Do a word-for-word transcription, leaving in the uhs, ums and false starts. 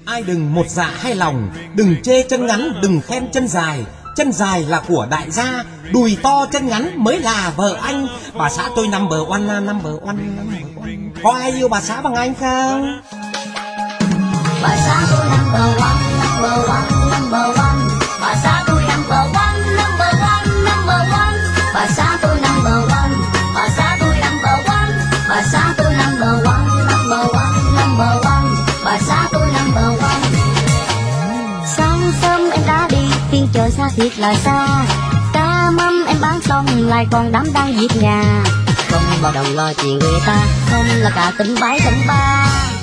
Ai đừng một dạ hai lòng, đừng chê chân ngắn, đừng khen chân dài. Chân dài là của đại gia, đùi to chân ngắn mới là vợ anh. Bà xã tôi number one, number one, number one. Có ai yêu bà xã bằng anh không? Bà xã tôi number one, number one, number one. Bà xã tôi number one, number one, number one. Bà xã tôi number one, bà xã tôi number one. Bà xã tôi number one, number one, number one. Bà xã tôi number one. Sáng sớm em đã đi, phiên chợ xa thiệt là xa. Cá mắm em bán xong lại còn đám đang việc nhà. Không bao đồng lo chuyện người ta, không là cả tính bái tính ba.